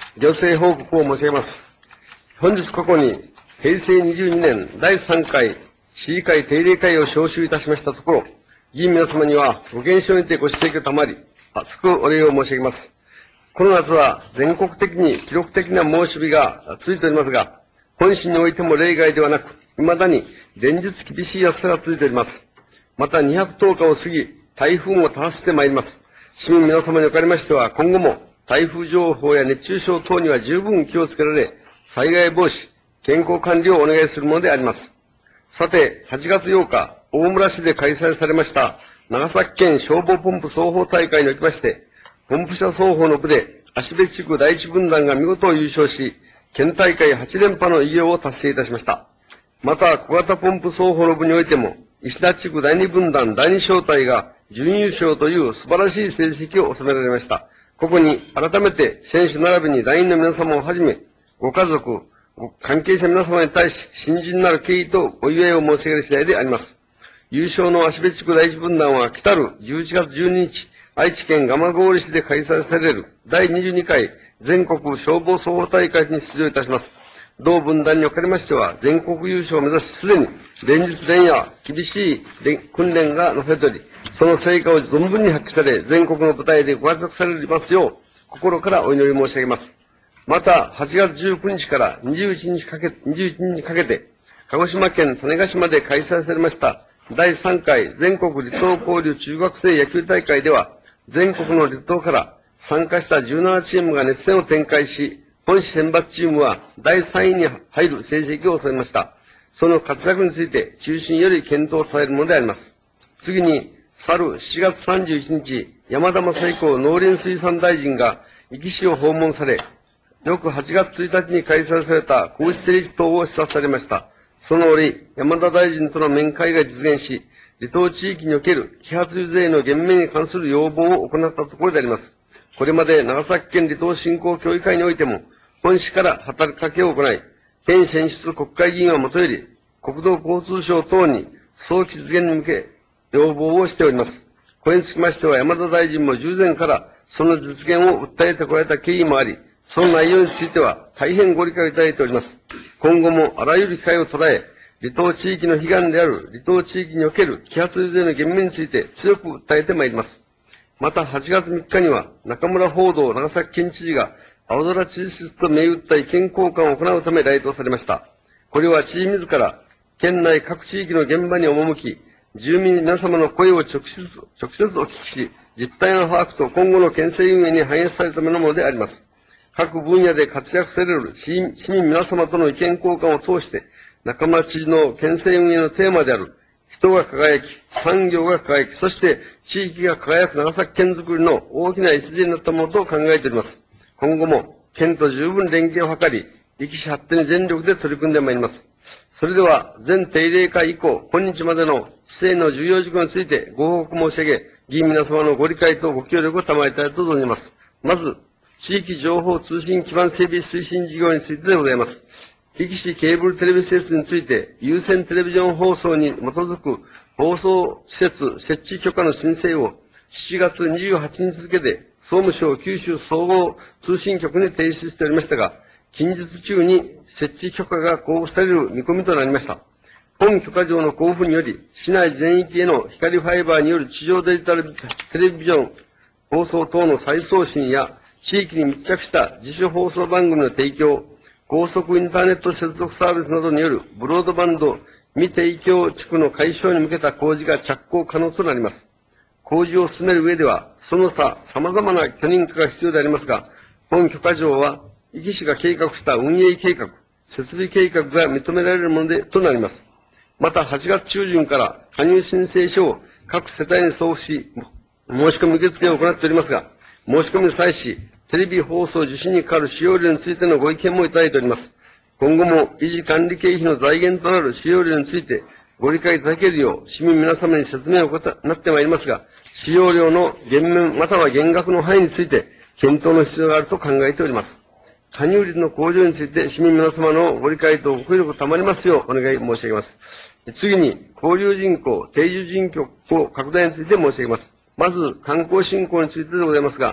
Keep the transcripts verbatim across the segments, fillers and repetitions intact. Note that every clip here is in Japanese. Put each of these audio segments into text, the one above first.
行政報告を申し上げます。本日ここに、平成にじゅうにねんだいさんかい市議会定例会を招集いたしましたところ、議員皆様にはご健勝にてご指摘を賜り、厚くお礼を申し上げます。この夏は全国的に記録的な猛暑日が続いておりますが、本市においても例外ではなく、未だに連日厳しい暑さが続いております。またにひゃくとおかを過ぎ、台風も多発してまいります。市民皆様におかれましては、今後も台風情報や熱中症等には十分気をつけられ、災害防止、健康管理をお願いするものであります。さて、はちがつようか、大村市で開催されました長崎県消防ポンプ双方大会におきまして、ポンプ車双方の部で芦別地区第一分団が見事優勝し、県大会はちれんぱの偉業を達成いたしました。また、小型ポンプ双方の部においても、石田地区第二分団第二小隊が準優勝という素晴らしい成績を収められました。ここに改めて選手並びに団員の皆様をはじめ、ご家族、ご関係者皆様に対し、新人なる敬意とお祝いを申し上げる次第であります。優勝の芦別地区第一分団は、来たるじゅういちがつじゅうににち、愛知県蒲郡市で開催されるだいにじゅうにかい全国消防双方大会に出場いたします。同分団におかれましては、全国優勝を目指し、すでに連日連夜厳しい訓練がなされており、その成果を存分に発揮され、全国の舞台でご活躍されますよう、心からお祈り申し上げます。また、はちがつじゅうくにちからにじゅういちにちかけ、にじゅういちにちかけて、鹿児島県種子島で開催されましただいさんかい全国離島交流中学生野球大会では、全国の離島から参加したじゅうななチームが熱戦を展開し、本市選抜チームはだいさんいに入る成績を収めました。その活躍について中心より検討されるものであります。次に、去るしちがつさんじゅういちにち、山田正彦農林水産大臣が壱岐市を訪問され、翌はちがつついたちに開催された皇室成立等を視察されました。その折、山田大臣との面会が実現し、離島地域における揮発油税の減免に関する要望を行ったところであります。これまで長崎県離島振興協議会においても、本市から働きかけを行い、県選出国会議員はもとより、国土交通省等に早期実現に向け、要望をしております。これにつきましては、山田大臣も従前からその実現を訴えてこられた経緯もあり、その内容については大変ご理解をいただいております。今後もあらゆる機会を捉え、離島地域の悲願である離島地域における揮発油税の減免について強く訴えてまいります。またはちがつみっかには中村報道長崎県知事が青空知事室と銘打った意見交換を行うため来島されました。これは知事自ら県内各地域の現場に赴き、住民皆様の声を直接、直接お聞きし、実態の把握と今後の県政運営に反映されるためのものであります。各分野で活躍される市民皆様との意見交換を通して、中村知事の県政運営のテーマである、人が輝き、産業が輝き、そして地域が輝く長崎県づくりの大きな礎になったものと考えております。今後も県と十分連携を図り、力士発展に全力で取り組んでまいります。それでは、全定例会以降、今日までの市政の重要事項についてご報告申し上げ、議員皆様のご理解とご協力を賜りたいと存じます。まず、地域情報通信基盤整備推進事業についてでございます。力士ケーブルテレビ施設について、有線テレビジョン放送に基づく放送施設設置許可の申請をしちがつにじゅうはちにち付で総務省九州総合通信局に提出しておりましたが、近日中に設置許可が交付される見込みとなりました。本許可状の交付により、市内全域への光ファイバーによる地上デジタルテレビジョン放送等の再送信や、地域に密着した自主放送番組の提供、高速インターネット接続サービスなどによるブロードバンド未提供地区の解消に向けた工事が着工可能となります。工事を進める上では、その他様々な許認可が必要でありますが、本許可状は、壱岐市が計画した運営計画、設備計画が認められるもので、となります。また、はちがつ中旬から加入申請書を各世帯に送付し、申し込み受付を行っておりますが、申し込みに際し、テレビ放送受信にかかる使用料についてのご意見もいただいております。今後も維持管理経費の財源となる使用料についてご理解いただけるよう、市民皆様に説明を行ってまいりますが、使用料の減免または減額の範囲について検討の必要があると考えております。加入率の向上について市民皆様のご理解とご協力を賜りますようお願い申し上げます。次に、交流人口、定住人口拡大について申し上げます。まず、観光振興についてでございますが、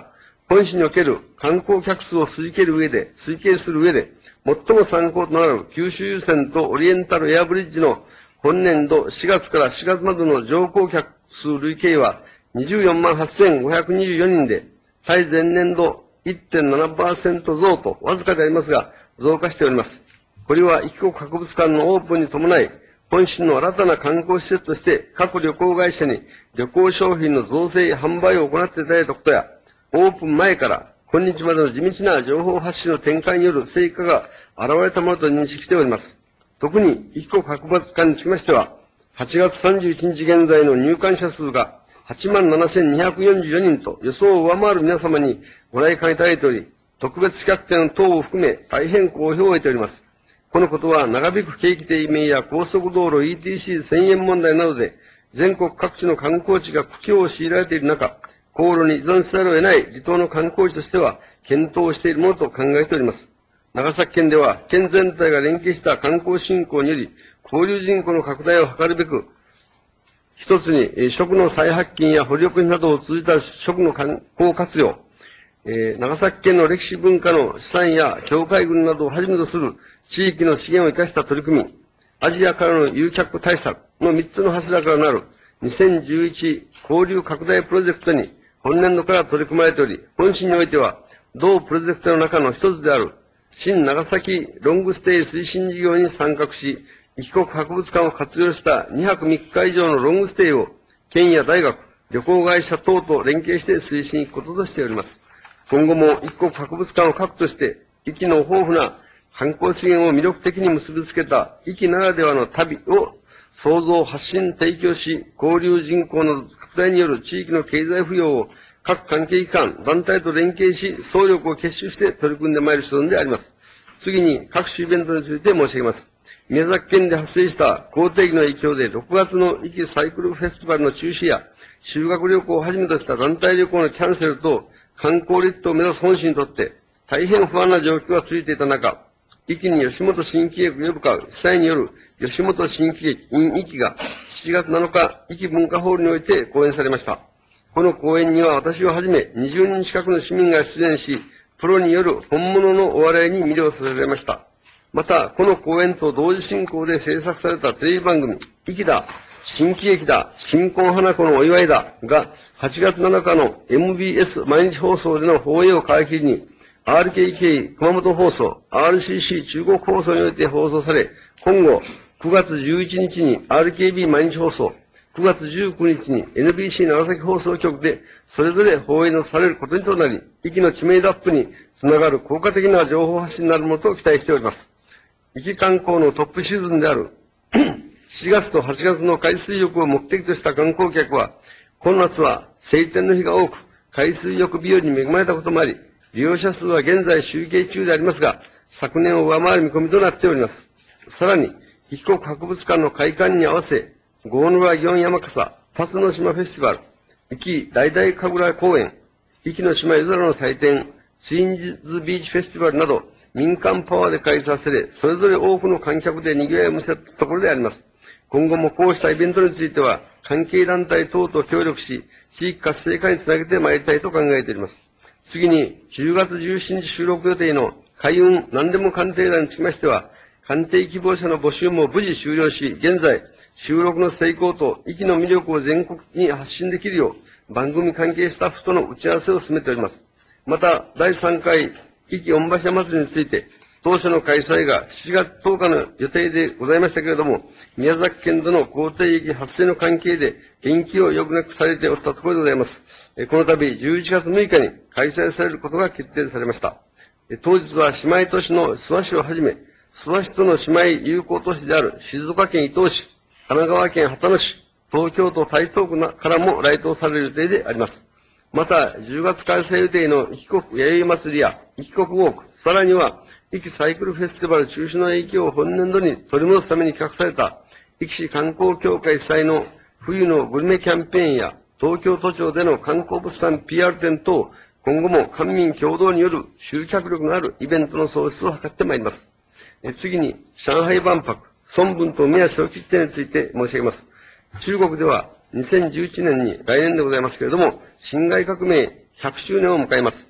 本市における観光客数を推計る上で、推計する上で、最も参考となる九州優先とオリエンタルエアブリッジの本年度しがつからしがつまでの乗降客数累計はにじゅうよんまんはっせんごひゃくにじゅうよにんで、対前年度 いってんななパーセント 増とわずかでありますが、増加しております。これは、一国博物館のオープンに伴い、本市の新たな観光施設として、各旅行会社に旅行商品の造成、販売を行っていただいたことや、オープン前から今日までの地道な情報発信の展開による成果が現れたものと認識しております。特に、一国博物館につきましては、はちがつさんじゅういちにち現在の入館者数がはちまんななせんにひゃくよんじゅうよにんと予想を上回る皆様にご来館いただいており、特別企画展等を含め大変好評を得ております。このことは長引く景気低迷や高速道路 イーティーシー 遷延問題などで全国各地の観光地が苦境を強いられている中、航路に依存せざるを得ない離島の観光地としては検討しているものと考えております。長崎県では県全体が連携した観光振興により交流人口の拡大を図るべく、一つに食の再発見や掘力などを通じた食の観光活用、えー、長崎県の歴史文化の資産や境界群などをはじめとする地域の資源を生かした取り組み、アジアからの誘客対策のみっつの柱からなるにせんじゅういち交流拡大プロジェクトに本年度から取り組まれており、本市においては同プロジェクトの中の一つである新長崎ロングステイ推進事業に参画し、一国博物館を活用したにはくみっか以上のロングステイを県や大学、旅行会社等と連携して推進いくこととしております。今後も一国博物館を核として、域の豊富な観光資源を魅力的に結びつけた域ならではの旅を創造、発信、提供し、交流人口の拡大による地域の経済浮揚を各関係機関、団体と連携し、総力を結集して取り組んでまいる所存であります。次に各種イベントについて申し上げます。宮崎県で発生した好天気の影響でろくがつの壱岐サイクルフェスティバルの中止や修学旅行をはじめとした団体旅行のキャンセルと観光立島を目指す本市にとって大変不安な状況が続いていた中、壱岐に吉本新喜劇を呼ぶ会主催による吉本新喜劇 in 壱岐がしちがつなのか壱岐文化ホールにおいて講演されました。この講演には私をはじめにじゅうにん近くの市民が出演し、プロによる本物のお笑いに魅了させられました。また、この講演と同時進行で制作されたテレビ番組、壱岐だ、新喜劇だ、新婚花子のお祝いだが、はちがつなのかの エムビーエス 毎日放送での放映を皮切りに、アールケーケー 熊本放送、アールシーシー 中国放送において放送され、今後、くがつじゅういちにちに アールケービー 毎日放送、くがつじゅうくにちに エヌビーシー 長崎放送局でそれぞれ放映のされることにとなり、壱岐の知名度アップにつながる効果的な情報発信になるものと期待しております。壱岐観光のトップシーズンであるしちがつとはちがつの海水浴を目的とした観光客は、今夏は晴天の日が多く、海水浴日和に恵まれたこともあり、利用者数は現在集計中でありますが、昨年を上回る見込みとなっております。さらに、壱岐国博物館の開館に合わせ、郷野浦祇園山笠、辰の島フェスティバル、壱岐大々神楽公園、壱岐の島夜空の祭典、ツインズビーチフェスティバルなど、民間パワーで開催され、それぞれ多くの観客で賑わいを見せたところであります。今後もこうしたイベントについては、関係団体等と協力し、地域活性化につなげてまいりたいと考えております。次に、じゅうがつじゅうしちにち収録予定の海運何でも鑑定団につきましては、鑑定希望者の募集も無事終了し、現在、収録の成功と壱岐の魅力を全国に発信できるよう、番組関係スタッフとの打ち合わせを進めております。また、だいさんかい壱岐御柱祭りについて、当初の開催がしちがつとおかの予定でございましたけれども、宮崎県での口蹄疫発生の関係で延期を余儀なくされておったところでございます。この度、じゅういちがつむいかに開催されることが決定されました。当日は姉妹都市の諏訪市をはじめ、諏訪市との姉妹友好都市である静岡県伊東市、神奈川県秦野市、東京都台東区からも来島される予定であります。また、じゅうがつ開催予定の壱岐国弥生祭りや壱岐国ウォーク、さらには、壱岐サイクルフェスティバル中止の影響を本年度に取り戻すために企画された、壱岐市観光協会主催の冬のグルメキャンペーンや、東京都庁での観光物産 ピーアール 展等、今後も官民共同による集客力のあるイベントの創出を図ってまいります。え次に、上海万博、孫文と宮小吉展について申し上げます。中国ではにせんじゅういちねんに来年でございますけれども、辛亥革命ひゃくしゅうねんを迎えます。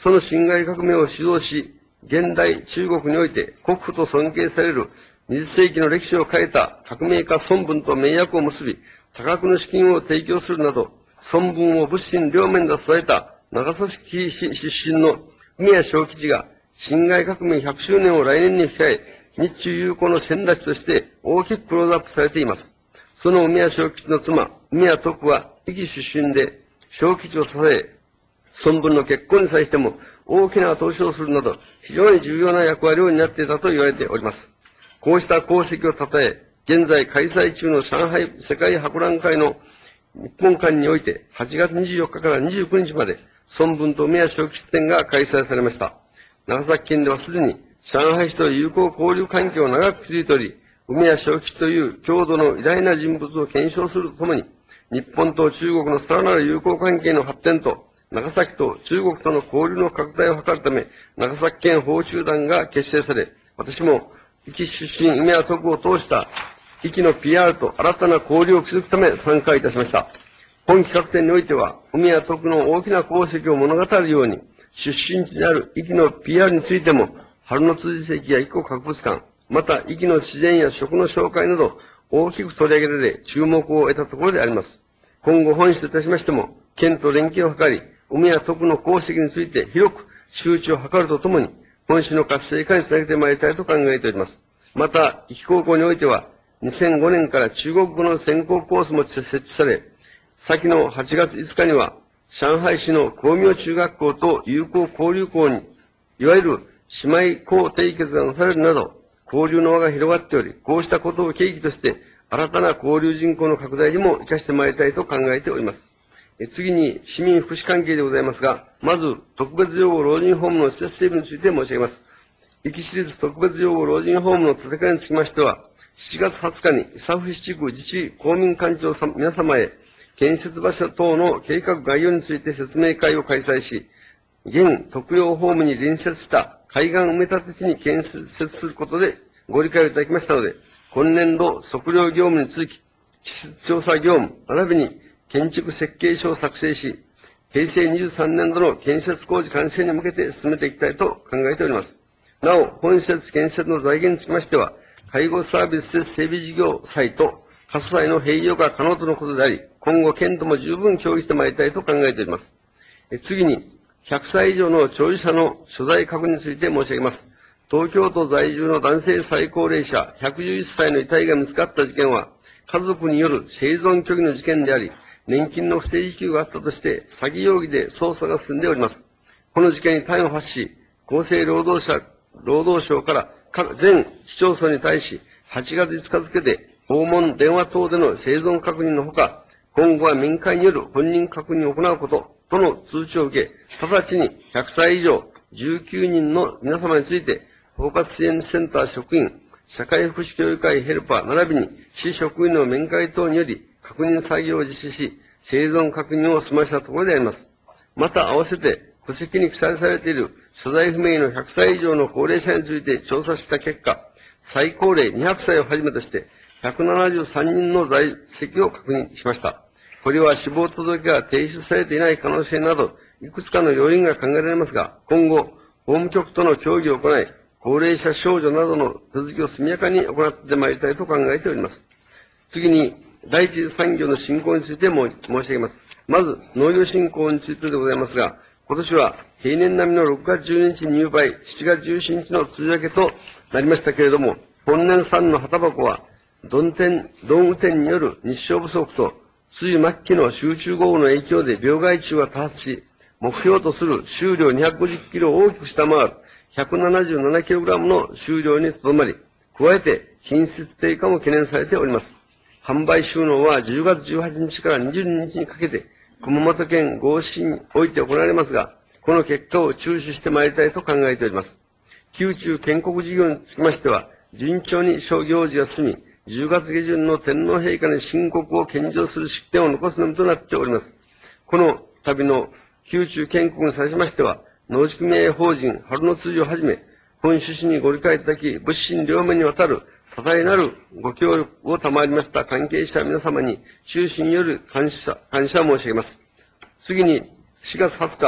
その辛亥革命を主導し、現代中国において国父と尊敬されるにじゅっせいきの歴史を変えた革命家孫文と盟約を結び、多額の資金を提供するなど、孫文を物心両面で支えた長崎市出身の梅谷正吉が、辛亥革命ひゃくしゅうねんを来年に控え、日中友好の先立ちとして大きくクローズアップされています。その梅谷正吉の妻、梅谷徳は、壱岐出身で、正吉を支え、孫文の結婚に際しても大きな投資をするなど、非常に重要な役割を担っていたと言われております。こうした功績を称え、現在開催中の上海世界博覧会の日本館において、はちがつにじゅうよっかからにじゅうくにちまで、孫文と梅谷正吉展が開催されました。長崎県ではすでに、上海市と友好交流関係を長く築いており、梅谷正吉という郷土の偉大な人物を検証するとともに、日本と中国のさらなる友好関係の発展と、長崎と中国との交流の拡大を図るため、長崎県訪中団が結成され、私も、壱岐出身梅谷徳を通した、壱岐の ピーアール と新たな交流を築くため参加いたしました。本企画展においては、梅谷徳の大きな功績を物語るように、出身地である壱岐の ピーアール についても、春の辻石や壱岐博物館、また壱岐の自然や食の紹介など、大きく取り上げられ、注目を得たところであります。今後本市といたしましても、県と連携を図り、梅谷徳の功績について広く周知を図るとともに、本市の活性化につなげてまいりたいと考えております。また、壱岐高校においては、にせんごねんから中国語の専攻コースも設置され、先のはちがついつかには、上海市の光明中学校と友好交流校に、いわゆる姉妹校締結がなされるなど、交流の輪が広がっており、こうしたことを契機として、新たな交流人口の拡大にも活かしてまいりたいと考えております。次に、市民福祉関係でございますが、まず、特別養護老人ホームの施設整備について申し上げます。壱岐市立特別養護老人ホームの建て替えにつきましては、しちがつはつかに、伊佐府市地区自治公民館長さん皆様へ、建設場所等の計画概要について説明会を開催し、現特養ホームに隣接した海岸埋め立て地に建設することでご理解をいただきましたので、今年度測量業務に続き、地質調査業務、並びに建築設計書を作成し、平成にじゅうさんねん度の建設工事完成に向けて進めていきたいと考えております。なお、本施設建設の財源につきましては、介護サービス施設整備事業債と過疎債の併用が可能とのことであり、今後県とも十分協議してまいりたいと考えております。次に、ひゃくさい以上の長寿者の所在確認について申し上げます。東京都在住の男性最高齢者ひゃくじゅういっさいの遺体が見つかった事件は、家族による生存拒否の事件であり、年金の不正受給があったとして、詐欺容疑で捜査が進んでおります。この事件に端を発し、厚生労働者、労働省から各全市町村に対し、はちがついつか付で訪問電話等での生存確認のほか、今後は民間による本人確認を行うこと、との通知を受け、直ちにひゃくさい以上じゅうきゅうにんの皆様について、包括支援センター職員、社会福祉協議会ヘルパー、並びに市職員の面会等により、確認作業を実施し、生存確認を済ましたところであります。また、合わせて、戸籍に記載されている所在不明のひゃくさい以上の高齢者について調査した結果、最高齢にひゃくさいをはじめとして、ひゃくななじゅうさんにんの在籍を確認しました。これは死亡届が提出されていない可能性など、いくつかの要因が考えられますが、今後、法務局との協議を行い、高齢者少女などの手続きを速やかに行ってまいりたいと考えております。次に、第一次産業の振興についても申し上げます。まず、農業振興についてでございますが、今年は平年並みのろくがつじゅうににち入梅、しちがつじゅうしちにちの梅雨明けとなりましたけれども、本年産の葉タバコは、曇天、曇雨天による日照不足と、梅雨末期の集中豪雨の影響で病害虫が多発し、目標とする収量にひゃくごじゅっキロを大きく下回る ひゃくななじゅうななキログラム の収量にとどまり、加えて品質低下も懸念されております。販売収納はじゅうがつじゅうはちにちからにじゅうににちにかけて、熊本県合市において行われますが、この結果を注視してまいりたいと考えております。宮中建国事業につきましては、順調に諸行事が進み、じゅうがつげじゅんの天皇陛下に新国を献上する式典を残すのみとなっております。この度の宮中建国に際しましては、農事組合法人春の通をはじめ、本趣旨にご理解いただき、物心両面にわたる多大なるご協力を賜りました関係者皆様に、衷心による感謝、感謝申し上げます。次に、しがつはつか、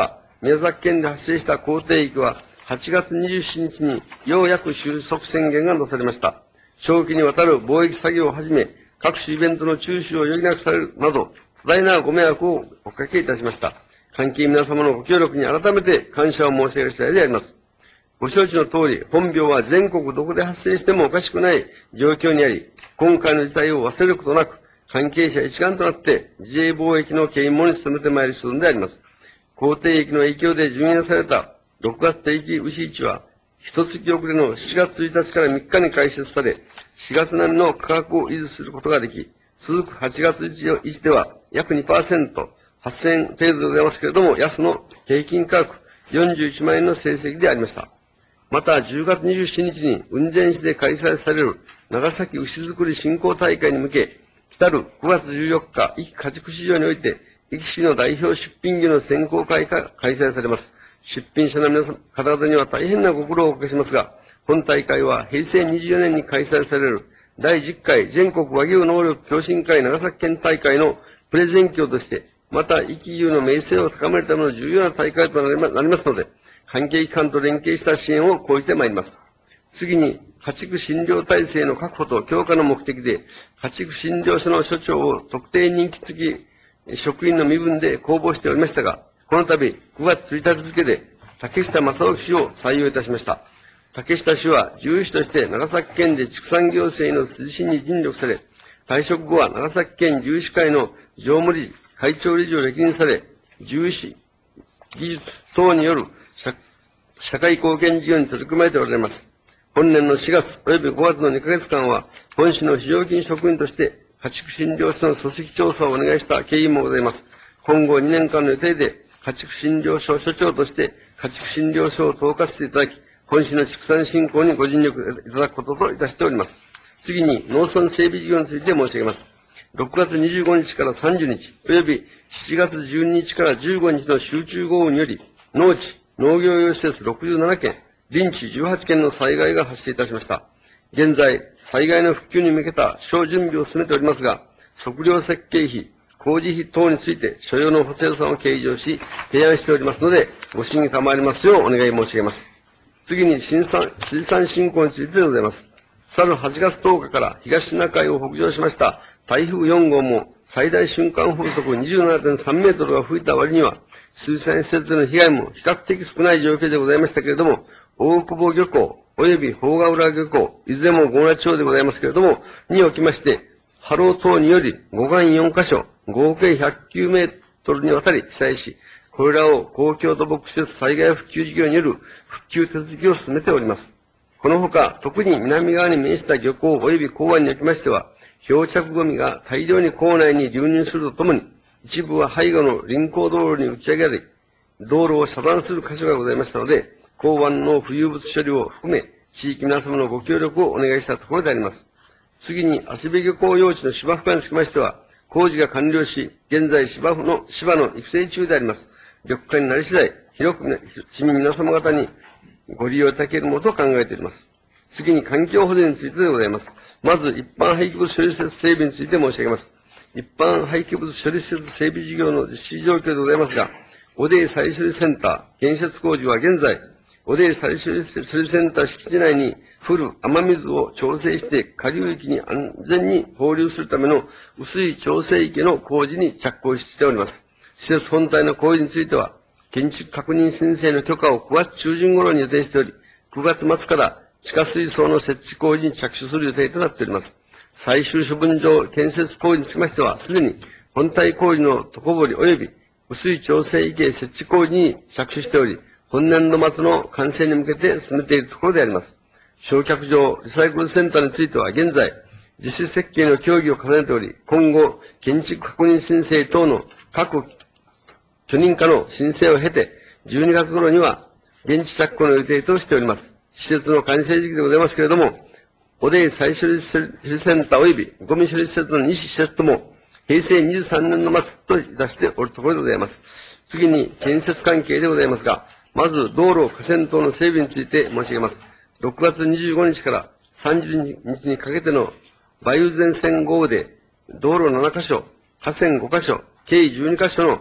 宮崎県で発生した口蹄疫は、はちがつにじゅうしちにちにようやく収束宣言が出されました。長期にわたる貿易作業をはじめ、各種イベントの中止を余儀なくされるなど、多大なご迷惑をおかけいたしました。関係皆様のご協力に改めて感謝を申し上げる次第であります。ご承知の通り、本病は全国どこで発生してもおかしくない状況にあり、今回の事態を忘れることなく、関係者一丸となって自衛貿易の啓蒙に努めてまいる所存であります。口蹄疫の影響で順延されたろくがつ定期牛市は、一月遅れのしがつついたちからみっかに開設され、しがつ並みの価格を維持することができ、続くはちがついちでは約 にパーセント、はっせんえん程度でございますけれども、安の平均価格よんじゅういちまんえんの成績でありました。また、じゅうがつにじゅうしちにちに雲仙市で開催される長崎牛作り振興大会に向け、来たるごがつじゅうよっか、壱岐家畜市場において、壱岐市の代表出品技の選考会が開催されます。出品者の皆様方々には大変なご苦労をおかけしますが、本大会はへいせいにじゅうよねんに開催されるだいじゅっかい全国和牛能力共進会長崎県大会のプレゼン協として、また、壱岐牛の名声を高めるための重要な大会となりますので、関係機関と連携した支援を講じてまいります。次に、家畜診療体制の確保と強化の目的で、家畜診療所の所長を特定任期付き職員の身分で公募しておりましたが、この度、ごがつついたち付で、竹下正興氏を採用いたしました。竹下氏は、獣医師として長崎県で畜産行政の推進に尽力され、退職後は長崎県獣医師会の常務理事、会長理事を歴任され、獣医師、技術等による社社会貢献事業に取り組まれておられます。本年のしがつ及びごがつのにかげつかんは、本市の非常勤職員として、家畜診療所の組織調査をお願いした経緯もございます。今後にねんかんの予定で、家畜診療所所長として、家畜診療所を統括していただき、本市の畜産振興にご尽力いただくことといたしております。次に、農村整備事業について申し上げます。ろくがつにじゅうごにちからさんじゅうにち、及びしちがつじゅうににちからじゅうごにちの集中豪雨により、農地、農業用施設ろくじゅうななけん、林地じゅうはちけんの災害が発生いたしました。現在、災害の復旧に向けた小準備を進めておりますが、測量設計費、工事費等について所要の補正予算を計上し、提案しておりますので、ご審議賜りますようお願い申し上げます。次に、水産、水産振興についてでございます。去るはちがつとおかから東シナ海を北上しました台風よんごうも最大瞬間風速 にじゅうななてんさんメートルが吹いた割には、水産施設での被害も比較的少ない状況でございましたけれども、大久保漁港及び宝ヶ浦漁港、いずれも郷名町でございますけれども、におきまして、波浪等により護岸よんかしょ、合計ひゃくきゅうメートルにわたり被災し、これらを公共土木施設災害復旧事業による復旧手続きを進めております。このほか、特に南側に面した漁港及び港湾におきましては、漂着ゴミが大量に港内に流入するとともに、一部は背後の臨港道路に打ち上げられ、道路を遮断する箇所がございましたので、港湾の浮遊物処理を含め、地域皆様のご協力をお願いしたところであります。次に、芦部漁港用地の芝生化につきましては、工事が完了し、現在芝生の、芝の育成中であります。緑化になり次第、広く、ね、市民皆様方にご利用いただけるものと考えております。次に環境保全についてでございます。まず、一般廃棄物処理施設整備について申し上げます。一般廃棄物処理施設整備事業の実施状況でございますが、汚泥再処理センター建設工事は現在、汚泥再処理センター敷地内に降る雨水を調整して下流域に安全に放流するための薄い調整池の工事に着工しております。施設本体の工事については、建築確認申請の許可をくがつちゅうじゅん頃に予定しており、くがつまつから地下水槽の設置工事に着手する予定となっております。最終処分場建設工事につきましては、すでに本体工事の床掘り及び薄い調整池設置工事に着手しており、本年度末の完成に向けて進めているところであります。焼却場リサイクルセンターについては現在、実施設計の協議を重ねており、今後、建築確認申請等の各許認可の申請を経て、じゅうにがつ頃には現地着工の予定としております。施設の完成時期でございますけれども、汚泥再処理センター及びゴミ処理施設のに施設とも、へいせいにじゅうさんねんの末といたしておるところでございます。次に、建設関係でございますが、まず、道路、河川等の整備について申し上げます。ろくがつにじゅうごにちからさんじゅうにちにかけての梅雨前線豪雨で、道路ななかしょ、河川ごかしょ、計じゅうにかしょの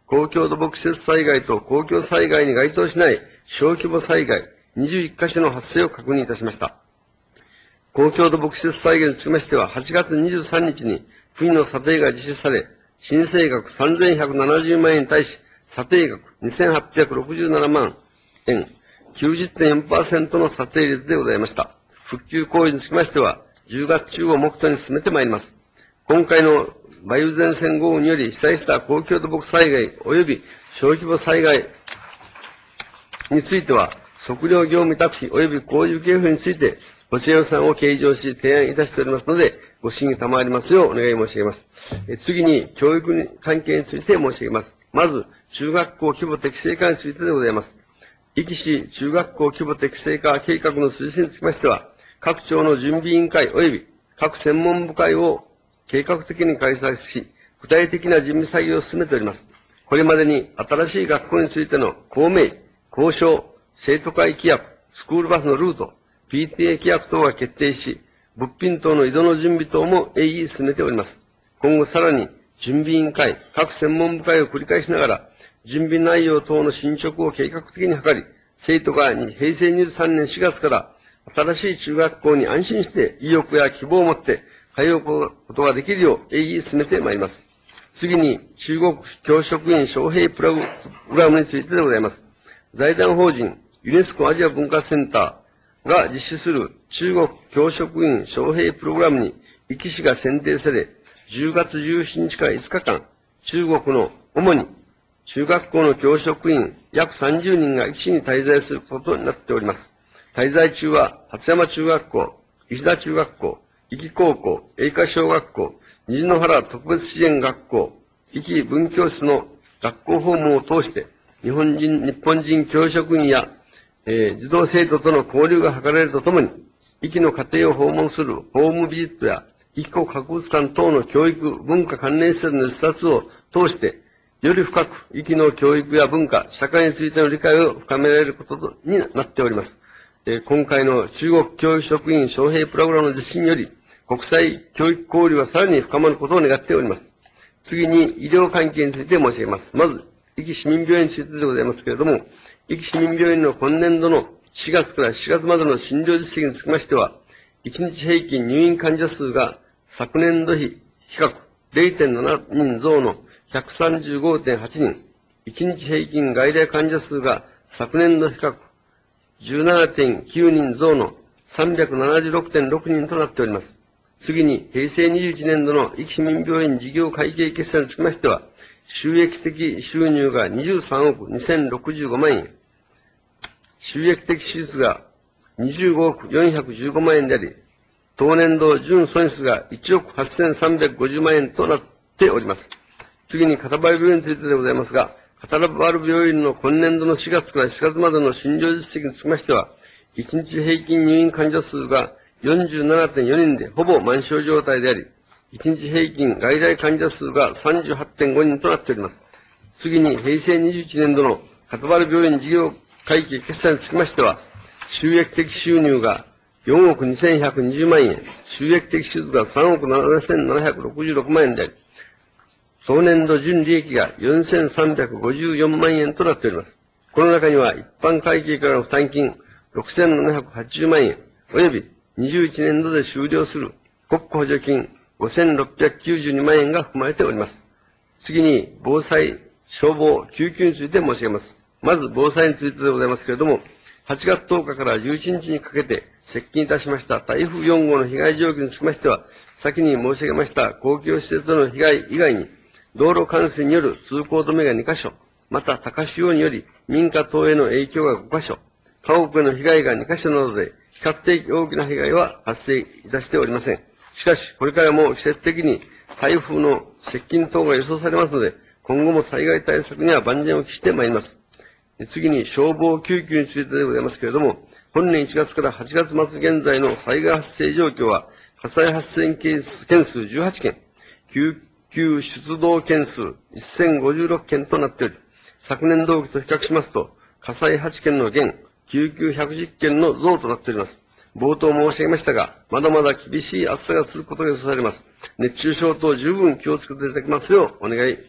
公共土木施設災害と公共災害に該当しない小規模災害にじゅういっかしょの発生を確認いたしました。公共土木施設災害につきましては、はちがつにじゅうさんにちに国の査定が実施され、申請額さんぜんひゃくななじゅうまんえんに対し、査定額にせんはっぴゃくろくじゅうななまんえん、きゅうじゅってんよんパーセント の査定率でございました。復旧工事につきましては、じゅうがつちゅうを目途に進めてまいります。今回の梅雨前線豪雨により被災した公共土木災害及び小規模災害については、測量業務委託費及び工事経費について、補正予算を計上し提案いたしておりますので、ご審議賜りますようお願い申し上げます。え次に、教育に関係について申し上げます。まず、中学校規模適正化についてでございます。壱岐市中学校規模適正化計画の推進につきましては、各庁の準備委員会及び各専門部会を計画的に開催し、具体的な準備作業を進めております。これまでに新しい学校についての公明、交渉、生徒会規約、スクールバスのルート、ピーティーエー 規約等が決定し、物品等の移動の準備等も鋭意進めております。今後さらに、準備委員会、各専門部会を繰り返しながら、準備内容等の進捗を計画的に図り、生徒が平成にじゅうさんねんしがつから新しい中学校に安心して意欲や希望を持って通うことができるよう鋭意進めてまいります。次に、中国教職員招聘プログラムについてでございます。財団法人ユネスコアジア文化センターが実施する中国教職員招聘プログラムに壱岐市が選定され、じゅうがつじゅうしちにちからいつかかん、中国の主に中学校の教職員約さんじゅうにんが壱岐市に滞在することになっております。滞在中は、初山中学校、石田中学校、壱岐高校、栄華小学校、虹の原特別支援学校、壱岐文教室の学校訪問を通して、日本人、日本人教職員や、えー、児童生徒との交流が図られるとともに、壱岐の家庭を訪問するホームビジットや、壱岐国博物館等の教育、文化関連施設の視察を通して、より深く、壱岐の教育や文化、社会についての理解を深められることになっております。今回の中国教育職員招聘プログラムの実施により、国際教育交流はさらに深まることを願っております。次に、医療関係について申し上げます。まず、壱岐市民病院についてでございますけれども、壱岐市民病院の今年度のしがつからしちがつまでの診療実績につきましては、いちにち平均入院患者数が昨年度比比較 れいてんななにん増の ひゃくさんじゅうごてんはちにん、いちにち平均外来患者数が昨年度比較 じゅうななてんきゅうにん増の さんびゃくななじゅうろくてんろくにんとなっております。次に、平成にじゅういちねん度の壱岐市民病院事業会計決算につきましては、収益的収入がにじゅうさんおくにせんろくじゅうごまんえん、収益的支出がにじゅうごおくよんひゃくじゅうごまんえんであり、当年度純損失がいちおくはっせんさんびゃくごじゅうまんえんとなっております。次に、片原病院についてでございますが、片原病院の今年度のしがつからしちがつまでの診療実績につきましては、いちにち平均入院患者数が よんじゅうななてんよにんでほぼ満床状態であり、いちにち平均外来患者数が さんじゅうはちてんごにんとなっております。次に、平成にじゅういちねん度の片原病院事業会計決算につきましては、収益的収入がよんおくにせんひゃくにじゅうまんえん、収益的支出がさんおくななせんななひゃくろくじゅうろくまんえんであり、当年度純利益がよんせんさんびゃくごじゅうよんまんえんとなっております。この中には一般会計からの負担金ろくせんななひゃくはちじゅうまんえん、及びにじゅういちねん度で終了する国庫補助金ごせんろっぴゃくきゅうじゅうにまんえんが含まれております。次に、防災、消防、救急について申し上げます。まず、防災についてでございますけれども、はちがつとおかからじゅういちにちにかけて接近いたしました台風よんごうの被害状況につきましては、先に申し上げました公共施設の被害以外に、道路冠水による通行止めがにかしょ、また高潮により民家等への影響がごかしょ、家屋への被害がにかしょなどで、比較的大きな被害は発生いたしておりません。しかし、これからも季節的に台風の接近等が予想されますので、今後も災害対策には万全を期してまいります。次に、消防救急についてでございますけれども、本年いちがつからはちがつまつ現在の災害発生状況は、火災発生件数じゅうはちけん、救急出動件数せんごじゅうろっけんとなっており、昨年同期と比較しますと、火災はちけんの減、救急ひゃくじゅっけんの増となっております。冒頭申し上げましたが、まだまだ厳しい暑さが続くことが予想されます。熱中症等十分気をつけていただきますようお願い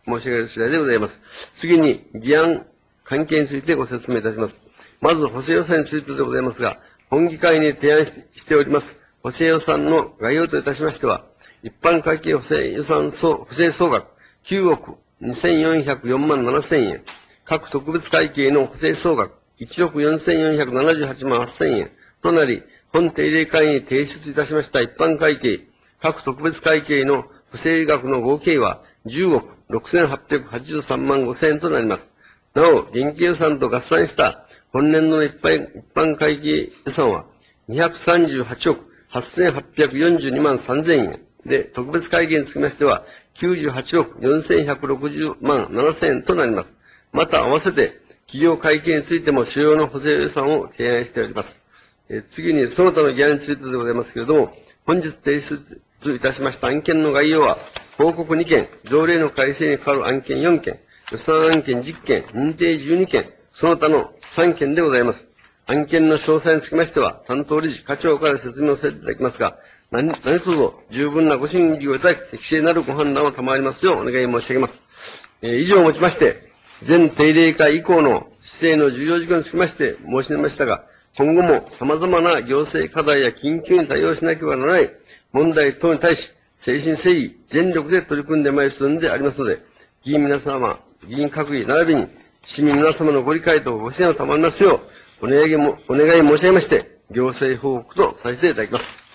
申し上げる次第でございます。次に、議案関係についてご説明いたします。まず、補正予算についてでございますが、本議会に提案しております、補正予算の概要といたしましては、一般会計補正予算総、補正総額きゅうおくにせんよんひゃくよんまんななせんえん、各特別会計の補正総額いちおくよんせんよんひゃくななじゅうはちまんはっせんえんとなり、本定例会に提出いたしました一般会計、各特別会計の不正額の合計はじゅうおくろくせんはっぴゃくはちじゅうさんまんごせんえんとなります。なお、現金予算と合算した本年度の一般会計予算はにひゃくさんじゅうはちおくはっせんはっぴゃくよんじゅうにまんさんぜんえんで、特別会計につきましてはきゅうじゅうはちおくよんせんひゃくろくじゅうまんななせんえんとなります。また、合わせて企業会計についても主要な補正予算を提案しております。え次に、その他の議案についてでございますけれども、本日提出いたしました案件の概要は、報告にけん、条例の改正に関わる案件よんけん、予算案件じゅっけん、認定じゅうにけん、その他のさんけんでございます。案件の詳細につきましては、担当理事、課長から説明をさせていただきますが、何、何卒十分なご審議をいただき、適正なるご判断を賜りますようお願い申し上げます。えー、以上をもちまして、前定例会以降の施政の重要事項につきまして申し上げましたが、今後も様々な行政課題や緊急に対応しなければならない問題等に対し、誠心誠意、全力で取り組んでまいりますのでありますので、議員皆様、議員各位、並びに市民皆様のご理解とご支援を賜りますよう、お願いも、お願い申し上げまして、行政報告とさせていただきます。